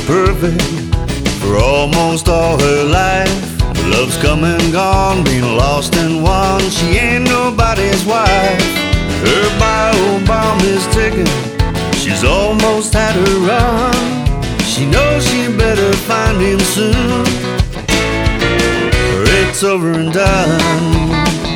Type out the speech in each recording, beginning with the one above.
perfect for almost all her life. Love's come and gone, been lost and won. She ain't nobody's wife. Her bio bomb is ticking, she's almost had her run. She knows she better find him soon, or it's over and done.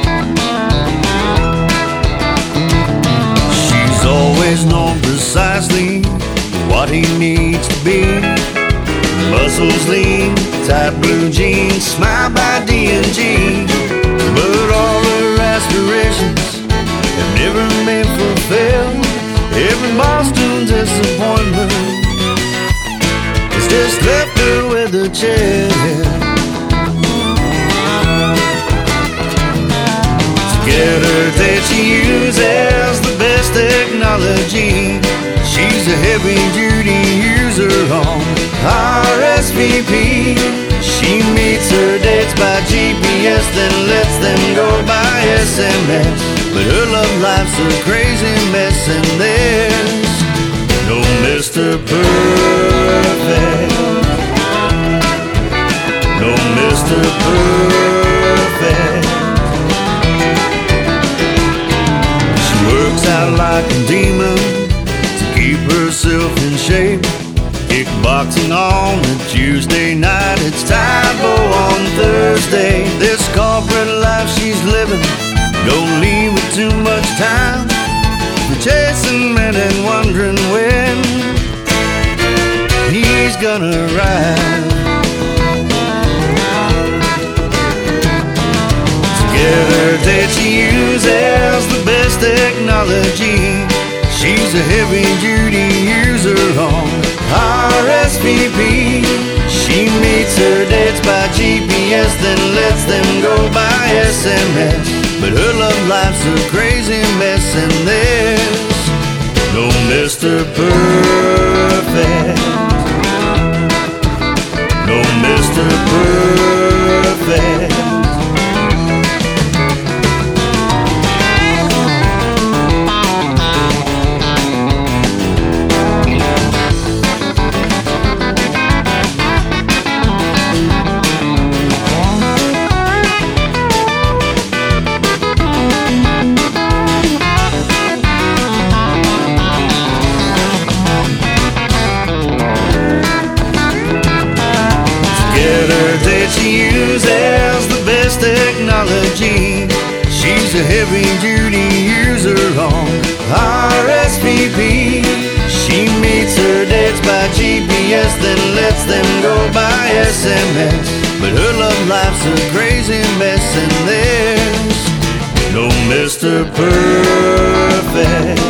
She's always known precisely what he needs to be. Muscles lean, tight blue jeans, smile by D&G. But all her aspirations have never been fulfilled. Every milestone disappointment has just left her with a chill. To get her that she uses the best technology. She's a heavy-duty user on RSVP. She meets her dates by GPS, then lets them go by SMS. But her love life's a crazy mess, and there's no Mr. Perfect. No Mr. Perfect. She works out like a demon to keep herself in shape. Kickboxing on a Tuesday night, it's Tae-Bo on Thursday. This corporate life she's living don't leave her too much time for chasing men and wondering when he's gonna arrive. Together that she uses the best technology. She's a heavy-duty user on RSVP. She meets her dates by GPS, then lets them go by SMS. But her love life's a crazy mess, and there's no Mr. Perfect. No Mr. Perfect. She uses the best technology. She's a heavy-duty user on RSVP. She meets her dates by GPS, then lets them go by SMS. But her love life's a crazy mess, and there's no Mr. Perfect.